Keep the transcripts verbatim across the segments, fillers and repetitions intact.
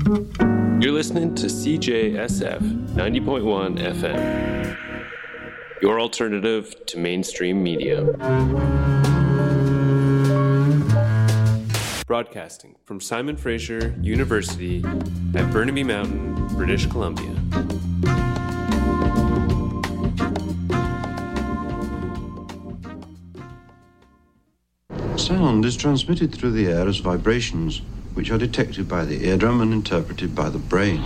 You're listening to C J S F ninety point one F M, your alternative to mainstream media. Broadcasting from Simon Fraser University at Burnaby Mountain, British Columbia. Sound is transmitted through the air as vibrations, which are detected by the eardrum and interpreted by the brain.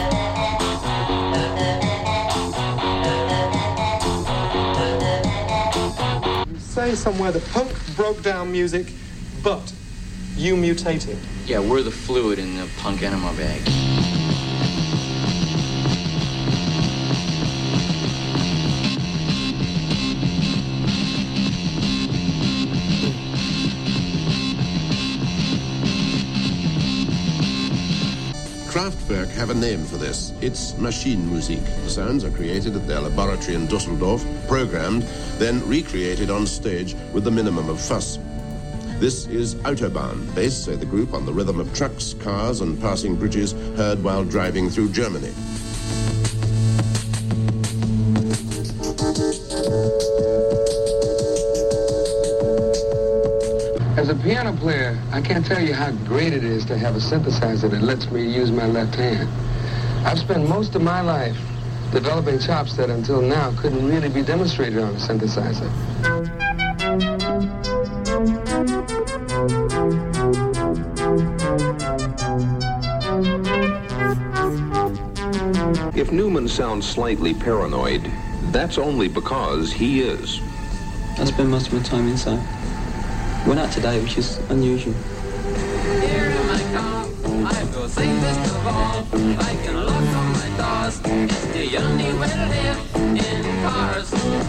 You say somewhere that punk broke down music, but you mutated. Yeah, we're the fluid in the punk enema bag. Kraftwerk have a name for this. It's Maschinenmusik. The sounds are created at their laboratory in Dusseldorf, programmed, then recreated on stage with the minimum of fuss. This is Autobahn, based, say the group, on the rhythm of trucks, cars, and passing bridges heard while driving through Germany. As a piano player, I can't tell you how great it is to have a synthesizer that lets me use my left hand. I've spent most of my life developing chops that until now couldn't really be demonstrated on a synthesizer. If Newman sounds slightly paranoid, that's only because he is. I spend most of my time inside. We're not today, which is unusual. Here in my car, I feel safest of all. I can lock all my doors. It's the only way to live in cars.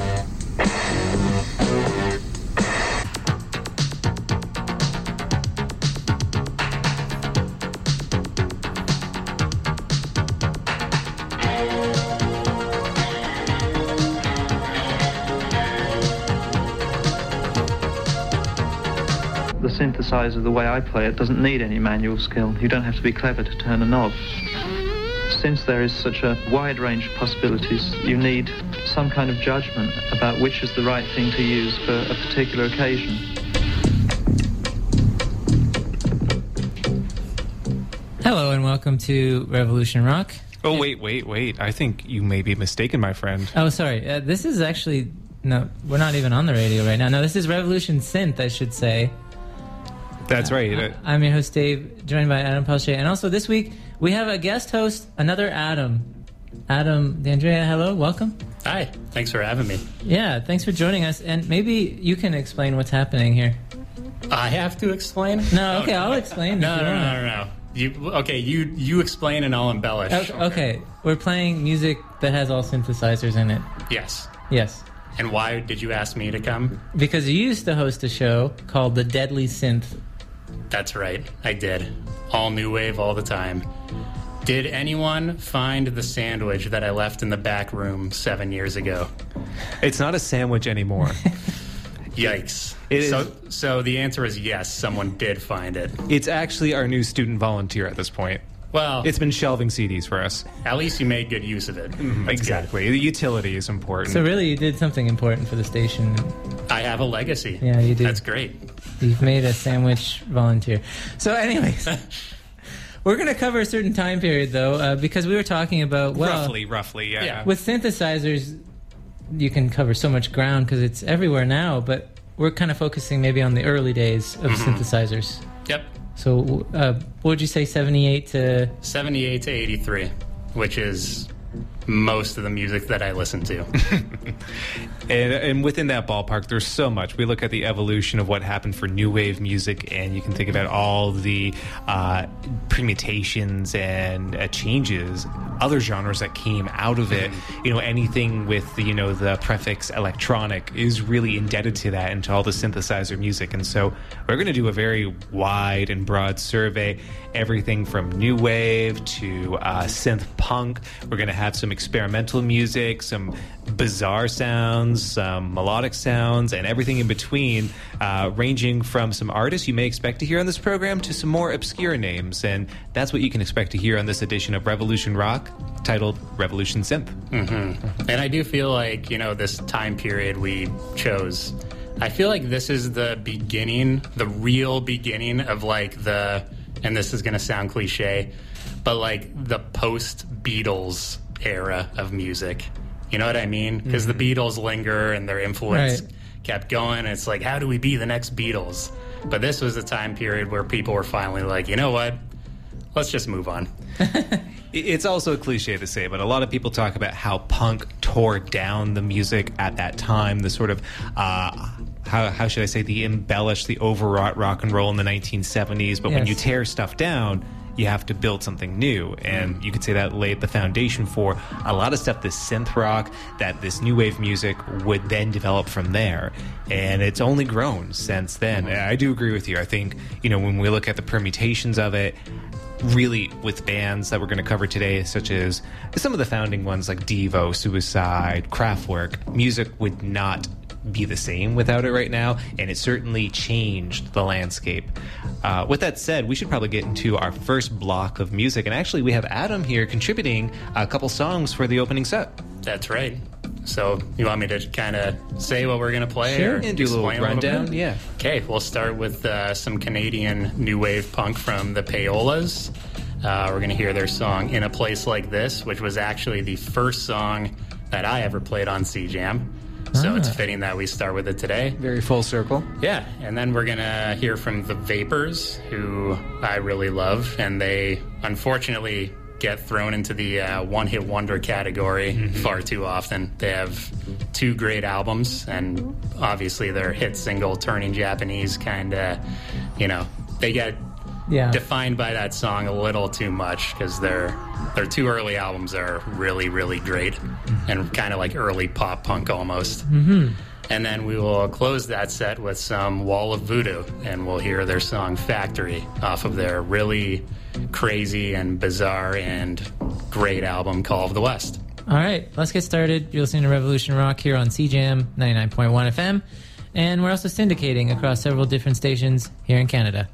The synthesizer, the way I play it, doesn't need any manual skill. You don't have to be clever to turn a knob. Since there is such a wide range of possibilities, you need some kind of judgment about which is the right thing to use for a particular occasion. Hello and welcome to Revolution Rock. Oh, wait, wait, wait. I think you may be mistaken, my friend. Oh, sorry. Uh, this is actually... No, we're not even on the radio right now. No, this is Revolution Synth, I should say. That's right. Uh, I'm your host, Dave, joined by Adam Pelche. And also this week, we have a guest host, another Adam. Adam D'Andrea, hello, welcome. Hi, thanks for having me. Yeah, thanks for joining us. And maybe you can explain what's happening here. I have to explain? No, okay, I'll explain. no, no, no, no, no. You, okay, you you explain and I'll embellish. Okay, okay, we're playing music that has all synthesizers in it. Yes. Yes. And why did you ask me to come? Because you used to host a show called The Deadly Synth. That's right, I did. All new wave all the time. Did anyone find the sandwich that I left in the back room seven years ago? It's not a sandwich anymore. Yikes. It so, is, so the answer is yes, someone did find it. It's actually our new student volunteer at this point. Well, it's been shelving C Ds for us. At least you made good use of it. Mm, exactly. Good. The utility is important. So really you did something important for the station. I have a legacy. Yeah, you do. That's great. You've made a sandwich volunteer. So anyways, we're going to cover a certain time period, though, uh, because we were talking about, well... Roughly, roughly, yeah. yeah. With synthesizers, you can cover so much ground because it's everywhere now, but we're kind of focusing maybe on the early days of mm-hmm. synthesizers. Yep. So, uh, what would you say, seventy-eight to... seventy-eight to eighty-three, which is most of the music that I listen to. and, and within that ballpark, there's so much. We look at the evolution of what happened for new wave music, and you can think about all the uh, permutations and uh, changes, other genres that came out of it. You know, anything with the, you know, the prefix electronic is really indebted to that and to all the synthesizer music. And so we're going to do a very wide and broad survey, everything from new wave to uh, synth punk. We're going to have some experimental music, some bizarre sounds, some melodic sounds, and everything in between, uh, ranging from some artists you may expect to hear on this program to some more obscure names. And that's what you can expect to hear on this edition of Revolution Rock, titled Revolution Synth. Mm-hmm. And I do feel like, you know, this time period we chose, I feel like this is the beginning, the real beginning of like the, and this is going to sound cliche, but like the post-Beatles era of music. You know what I mean? Because mm-hmm. the Beatles linger and their influence right. kept going. It's like, how do we be the next Beatles? But this was a time period where people were finally like, you know what? Let's just move on. It's also a cliche to say, but a lot of people talk about how punk tore down the music at that time, the sort of, uh, how, how should I say, the embellished, the overwrought rock and roll in the nineteen seventies. But yes. when you tear stuff down, you have to build something new. And you could say that laid the foundation for a lot of stuff, this synth rock, that this new wave music would then develop from there. And it's only grown since then. And I do agree with you. I think, you know, when we look at the permutations of it, really with bands that we're going to cover today, such as some of the founding ones like Devo, Suicide, Kraftwerk, music would not be the same without it right now, and it certainly changed the landscape. Uh, with that said, we should probably get into our first block of music, and actually we have Adam here contributing a couple songs for the opening set. That's right. So you want me to kind of say what we're going to play? Sure, or and do a little rundown? Little yeah. Okay, we'll start with uh, some Canadian new wave punk from the Payolas. Uh, we're going to hear their song In a Place Like This, which was actually the first song that I ever played on C Jam. So ah. it's fitting that we start with it today. Very full circle. Yeah, and then we're going to hear from the Vapors, who I really love, and they unfortunately get thrown into the uh, one-hit wonder category mm-hmm. far too often. They have two great albums, and obviously their hit single, Turning Japanese, kind of, you know, they get yeah. defined by that song a little too much, because their their two early albums are really, really great, mm-hmm. and kind of like early pop-punk almost. Mm-hmm. And then we will close that set with some Wall of Voodoo, and we'll hear their song Factory off of their really crazy and bizarre and great album Call of the West. All right, let's get started. You're listening to Revolution Rock here on C Jam ninety-nine point one F M, and we're also syndicating across several different stations here in Canada.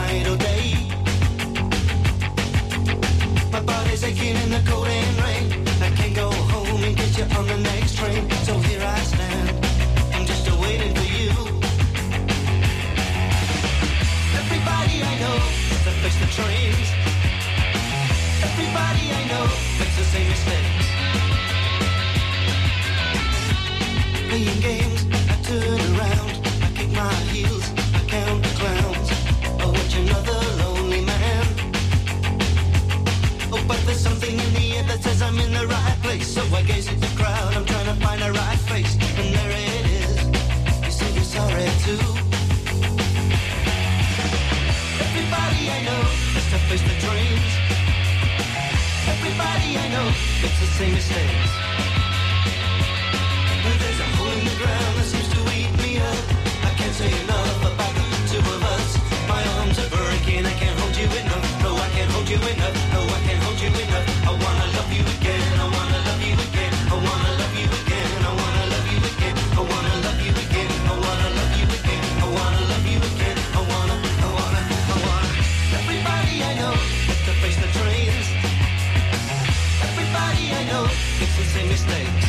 night or day. My body's aching in the cold and rain. I can't go home and get you on the next train. So here I stand, I'm just waiting for you. Everybody I know that face the trains. Everybody I know makes the same mistakes. Playing games, I turn around, I kick my heels, I count the clowns. I watch another lonely man. Oh, but there's something in the air that says I'm in the right place. So I gaze at the crowd, I'm trying to find the right face. And there it is, you say you're sorry too. Everybody I know has to face the dreams. Everybody I know makes the same mistakes. But there's a hole in the ground that seems to eat me up. I can't say enough about the two of us. My arms are breaking, I can't hold you enough. No, I can't hold you enough. No, I can't hold you enough. I wanna love you again. I wanna love you again. I wanna love you again. I wanna love you again. I wanna love you again. I wanna love you again. I wanna love you again. I wanna, I wanna, I wanna. Everybody I know has to face the trains. Everybody I know makes the same mistakes.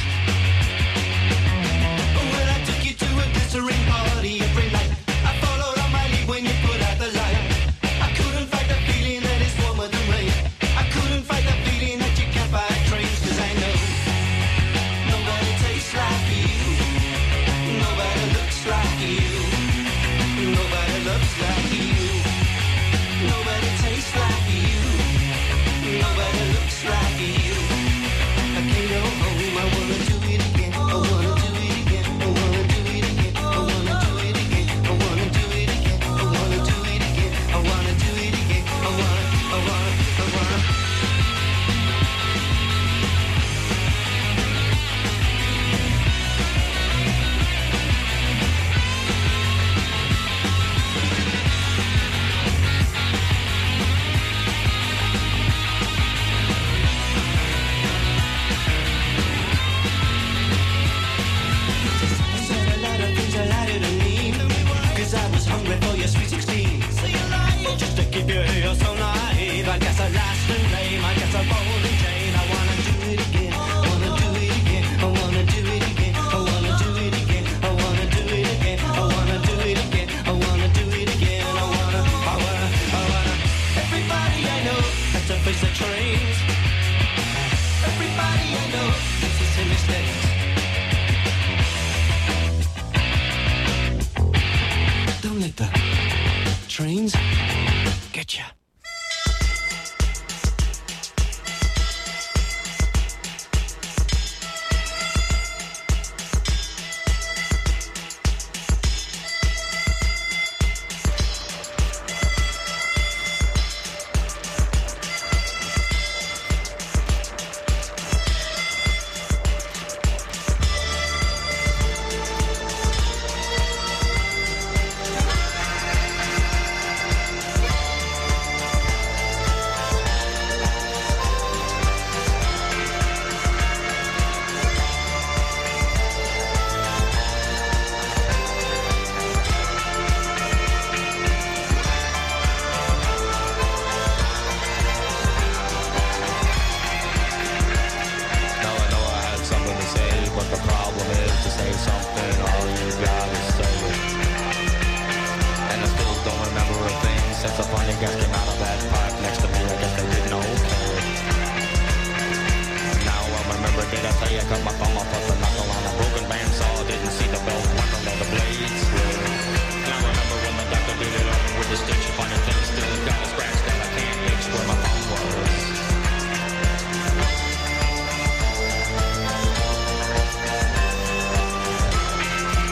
When I took you to a glittering party every night, I followed on my lead when you put out the light. I couldn't fight the feeling that is warmer than rain. I couldn't fight the feeling that you can't buy trains. Cause I know nobody tastes like you. Nobody looks like you. Nobody loves like you. Nobody tastes like you. Nobody looks like you. I can't go home, I wanna do it again. I wanna do it again. I wanna do it again. I wanna do it again. I wanna do it again. I wanna do it again. I wanna do it again. I wanna, I wanna, I wanna. Hungry for your sweet sixteen. Just to keep you here so naive. I guess I last and lame. I guess I'm holding chain. I wanna do it again. I wanna do it again. I wanna do it again. I wanna do it again. I wanna do it again. I wanna do it again. I wanna do it again. I wanna, I wanna, I wanna. Everybody I know has to face the trains. Everybody I know makes the same mistakes. Don't let the trains get ya.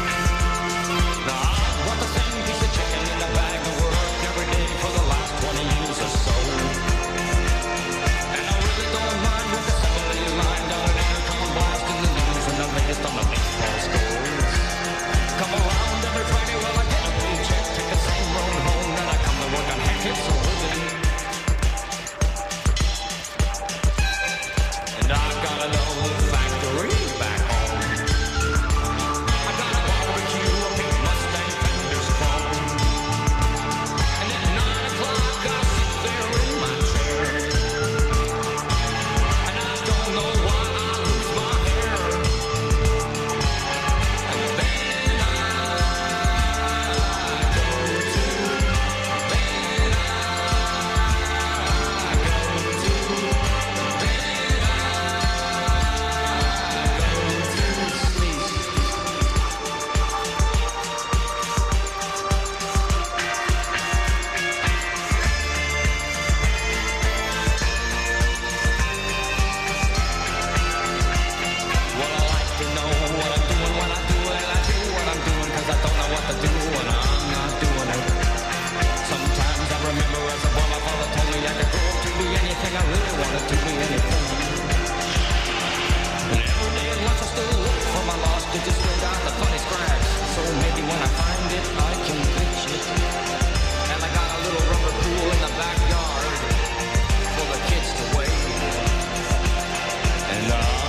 twenty never took me anything. And every day at lunch I still look for my lost digits, still got the funny scratch. So maybe when I find it, I can fix it. And I got a little rubber pool in the backyard for the kids to wade. And uh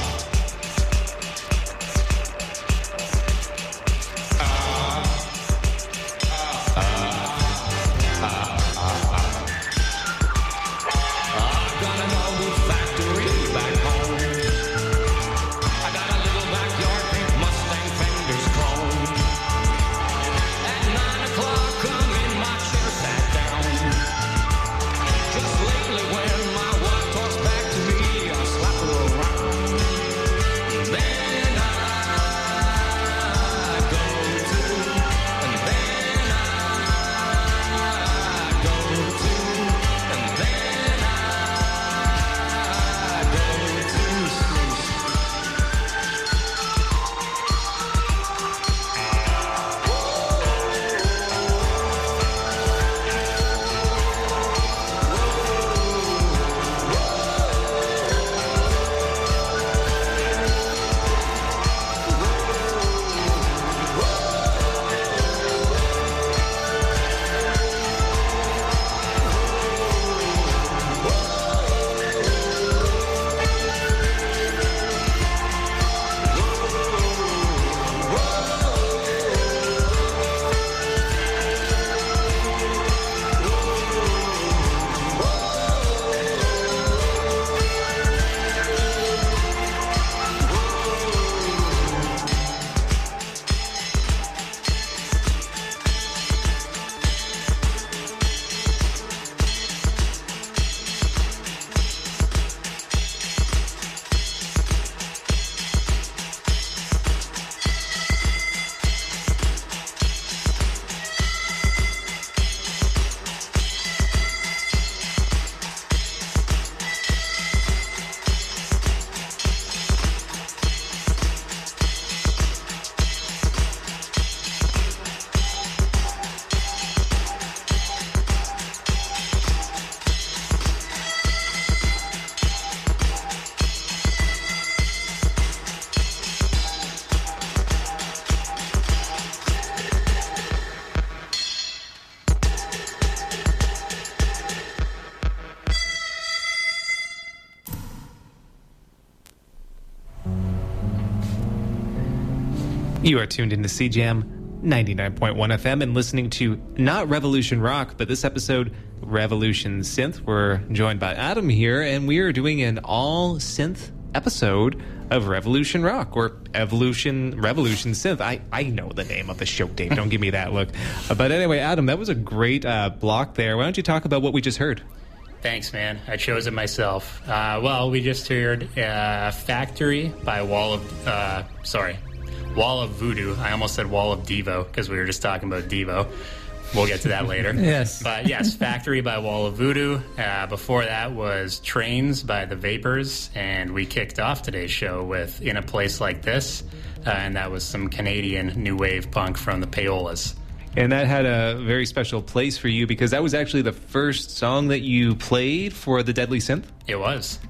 You are tuned into C Jam ninety-nine point one F M and listening to not Revolution Rock, but this episode, Revolution Synth. We're joined by Adam here, and we are doing an all-synth episode of Revolution Rock, or Evolution, Revolution Synth. I, I know the name of the show, Dave. Don't give me that look. Uh, but anyway, Adam, that was a great uh, block there. Why don't you talk about what we just heard? Thanks, man. I chose it myself. Uh, well, we just heard uh, Factory by Wall of... Uh, sorry. Wall of Voodoo. I almost said Wall of Devo because we were just talking about Devo. We'll get to that later. Yes. But yes, Factory by Wall of Voodoo. Uh, before that was Trains by The Vapors. And we kicked off today's show with In a Place Like This. Uh, and that was some Canadian new wave punk from the Payolas. And that had a very special place for you because that was actually the first song that you played for the Deadly Synth? It was.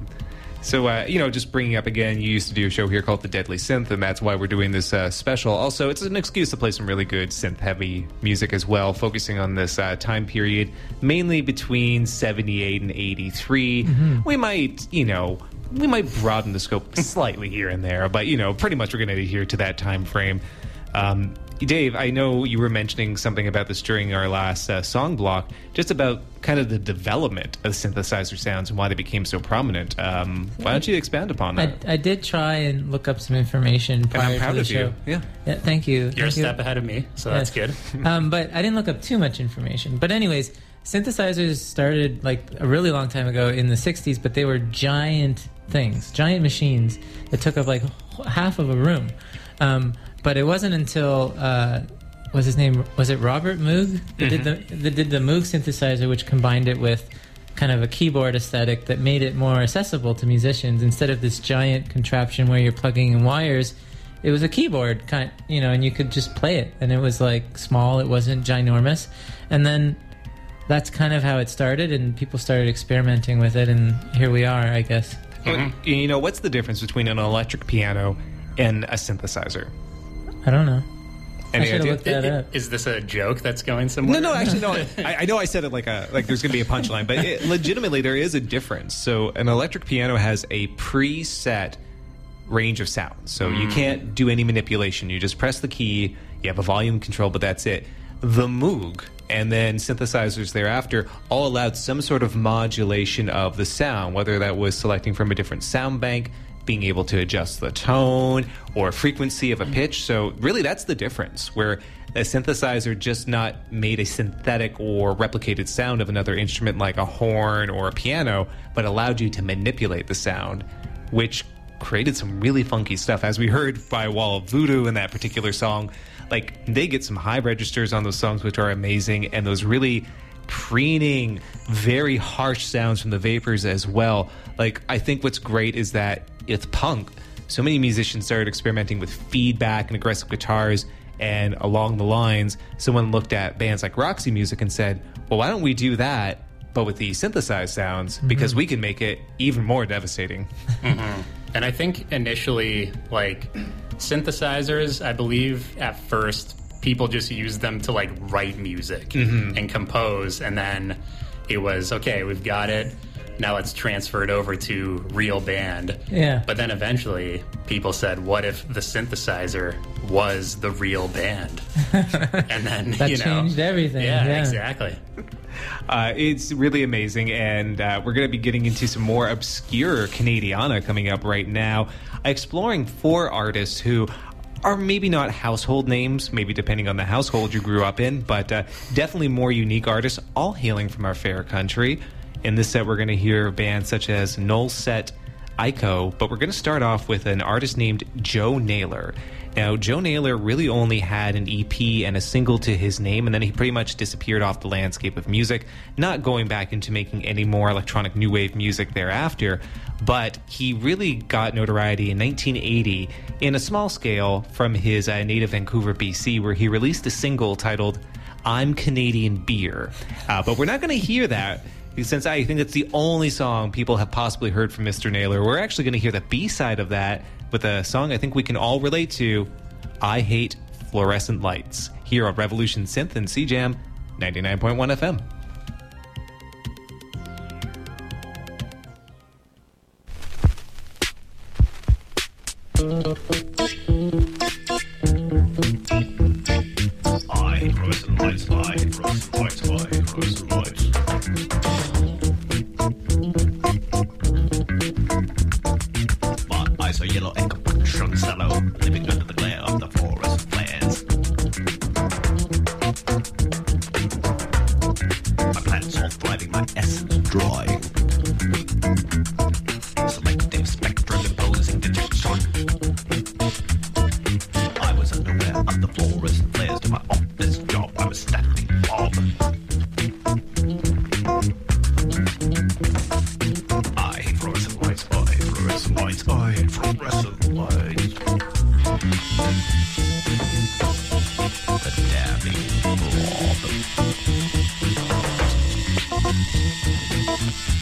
So, uh, you know, just bringing up again, you used to do a show here called The Deadly Synth, and that's why we're doing this uh, special. Also, it's an excuse to play some really good synth-heavy music as well, focusing on this uh, time period, mainly between seventy-eight and eighty-three. Mm-hmm. We might, you know, we might broaden the scope slightly here and there, but, you know, pretty much we're going to adhere to that time frame. Um, Dave, I know you were mentioning something about this during our last uh, song block, just about kind of the development of synthesizer sounds and why they became so prominent. Um, why don't you expand upon that? I, I did try and look up some information prior and I'm proud to the of show. You. Yeah. yeah, thank you. You're thank a step you. ahead of me, so yeah. that's good. um, but I didn't look up too much information. But anyways, synthesizers started like a really long time ago in the sixties, but they were giant things, giant machines that took up like half of a room. Um, but it wasn't until uh, was his name was it Robert Moog that mm-hmm. did the that did the Moog synthesizer, which combined it with kind of a keyboard aesthetic that made it more accessible to musicians. Instead of this giant contraption where you're plugging in wires, it was a keyboard kind, you know, and you could just play it, and it was like small. It wasn't ginormous. And then that's kind of how it started, and people started experimenting with it, and here we are, I guess. Mm-hmm. You know, what's the difference between an electric piano and a synthesizer? I don't know. Any I should idea? have looked that up. Is this a joke that's going somewhere? No, no, actually, no. I, I know I said it like a like there's going to be a punchline, but it, legitimately there is a difference. So an electric piano has a preset range of sounds, so mm. you can't do any manipulation. You just press the key, you have a volume control, but that's it. The Moog and then synthesizers thereafter all allowed some sort of modulation of the sound, whether that was selecting from a different sound bank, being able to adjust the tone or frequency of a pitch. So really that's the difference, where a synthesizer just not made a synthetic or replicated sound of another instrument like a horn or a piano, but allowed you to manipulate the sound, which created some really funky stuff. As we heard by Wall of Voodoo in that particular song, like they get some high registers on those songs, which are amazing, and those really preening, very harsh sounds from the Vapors as well. Like, I think what's great is that with punk, so many musicians started experimenting with feedback and aggressive guitars, and along the lines, someone looked at bands like Roxy Music and said, well, why don't we do that, but with the synthesized sounds, mm-hmm. because we can make it even more devastating. Mm-hmm. And I think initially, like, synthesizers, I believe at first people just used them to like write music mm-hmm. and compose, and then it was, okay, we've got it, now let's transfer it over to real band. Yeah. But then eventually people said, what if the synthesizer was the real band? And then that you know, changed everything. Yeah, yeah. exactly. Uh, it's really amazing, and uh, we're going to be getting into some more obscure Canadiana coming up right now, exploring four artists who are maybe not household names, maybe depending on the household you grew up in, but uh, definitely more unique artists, all hailing from our fair country. In this set, we're going to hear bands such as Null Set, Ico, but we're going to start off with an artist named Joe Naylor. Now, Joe Naylor really only had an E P and a single to his name, and then he pretty much disappeared off the landscape of music, not going back into making any more electronic new wave music thereafter. But he really got notoriety in nineteen eighty in a small scale from his uh, native Vancouver, B C, where he released a single titled I'm Canadian Beer. Uh, but we're not going to hear that, since I think it's the only song people have possibly heard from Mister Naylor. We're actually going to hear the B-side of that with a song I think we can all relate to, I Hate Fluorescent Lights, here on Revolution Synth and C Jam ninety-nine point one F M. I hate fluorescent lights, I hate fluorescent lights, I hate fluorescent lights. My eyes are yellow and capuchon sallow, living under the glare of the fluorescent flares. My plants all thriving, my essence drawing. Selective spectrum imposing detection. I was unaware of the fluorescent flares to my office job. I was standing Bob. I hate fluorescent lights, I hate fluorescent lights, I hate fluorescent lights. The damning blob.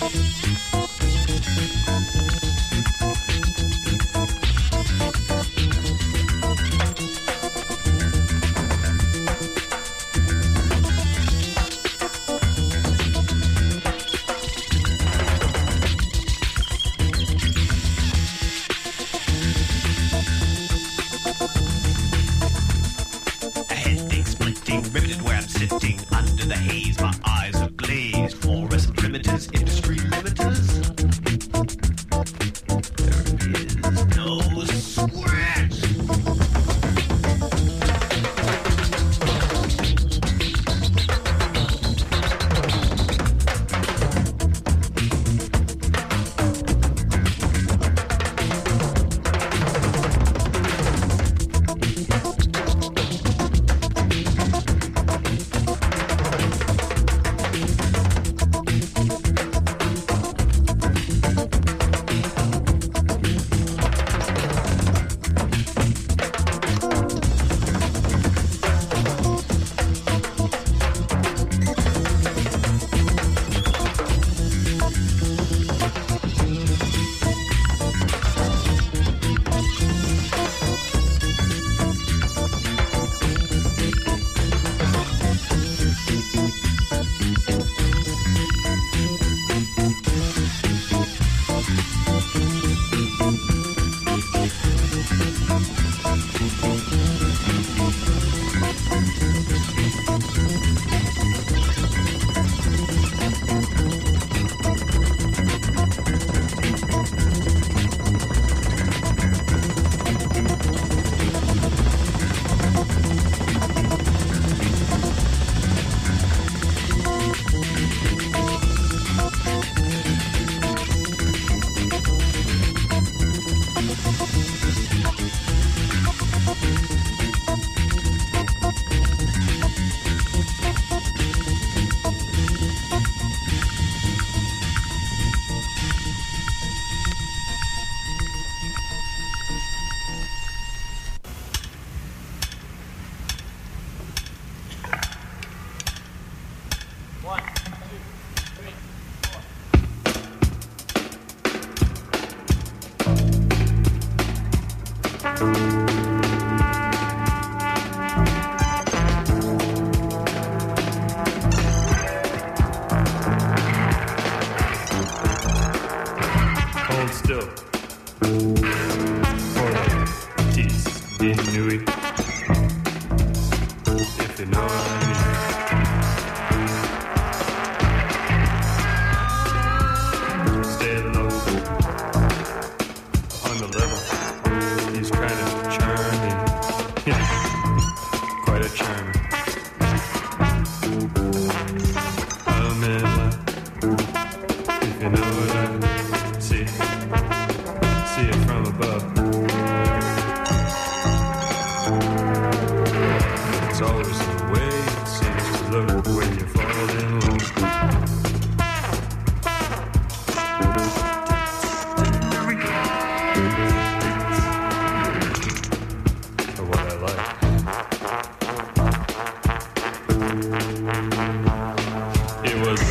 Hold still.